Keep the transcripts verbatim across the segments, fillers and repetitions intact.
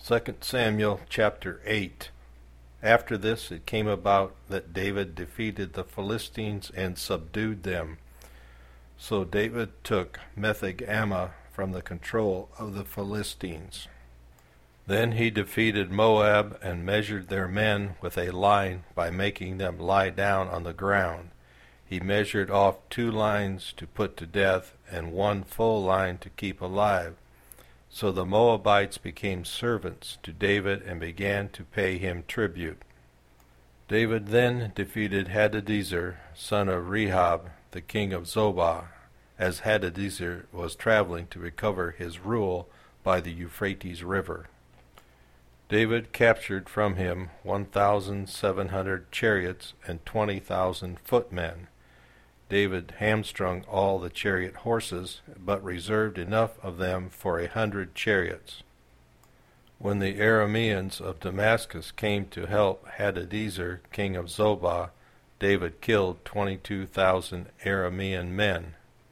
Second Samuel chapter eight. After this it came about that David defeated the Philistines and subdued them. So David took Metheg-ammah from the control of the Philistines. Then he defeated Moab and measured their men with a line by making them lie down on the ground. He measured off two lines to put to death and one full line to keep alive. So the Moabites became servants to David and began to pay him tribute. David then defeated Hadadezer, son of Rehob, the king of Zobah, as Hadadezer was traveling to recover his rule by the Euphrates River. David captured from him one thousand seven hundred chariots and twenty thousand footmen. David hamstrung all the chariot horses, but reserved enough of them for a hundred chariots. When the Arameans of Damascus came to help Hadadezer, king of Zobah, David killed twenty-two thousand Aramean men.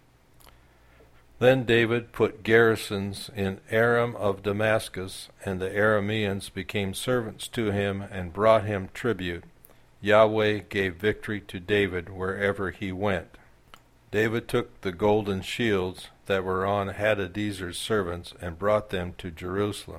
Then David put garrisons in Aram of Damascus, and the Arameans became servants to him and brought him tribute. Yahweh gave victory to David wherever he went. David took the golden shields that were on Hadadezer's servants and brought them to Jerusalem.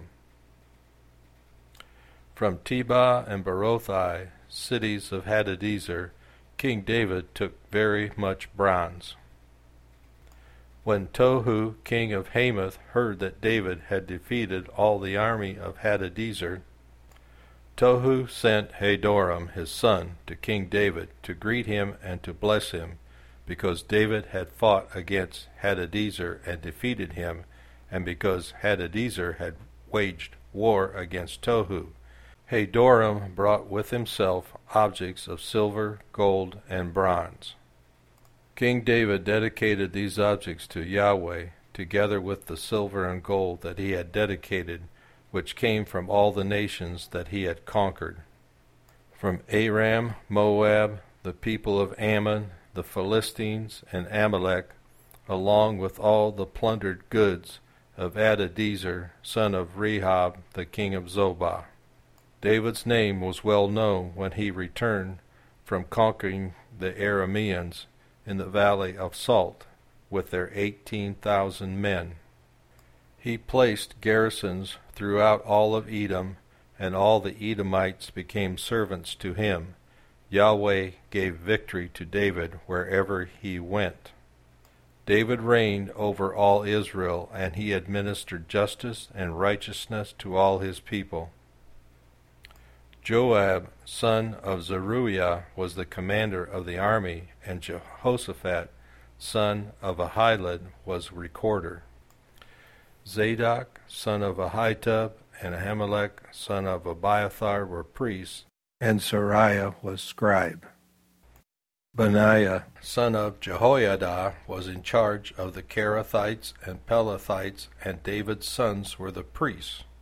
From Tebah and Berothai, cities of Hadadezer, King David took very much bronze. When Tohu, king of Hamath, heard that David had defeated all the army of Hadadezer, Tohu sent Hadoram his son to King David to greet him and to bless him, because David had fought against Hadadezer and defeated him, and because Hadadezer had waged war against Tohu. Hadoram brought with himself objects of silver, gold, and bronze. King David dedicated these objects to Yahweh, together with the silver and gold that he had dedicated, which came from all the nations that he had conquered. From Aram, Moab, the people of Ammon, the Philistines, and Amalek, along with all the plundered goods of Hadadezer, son of Rehob, the king of Zobah. David's name was well known when he returned from conquering the Arameans in the valley of Salt with their eighteen thousand men. He placed garrisons throughout all of Edom, and all the Edomites became servants to him. Yahweh gave victory to David wherever he went. David reigned over all Israel, and he administered justice and righteousness to all his people. Joab, son of Zeruiah, was the commander of the army, and Jehoshaphat, son of Ahilud, was recorder. Zadok, son of Ahitub, and Ahimelech, son of Abiathar, were priests, and Sariah was scribe. Benaiah, son of Jehoiada, was in charge of the Kerethites and Pelethites, and David's sons were the priests.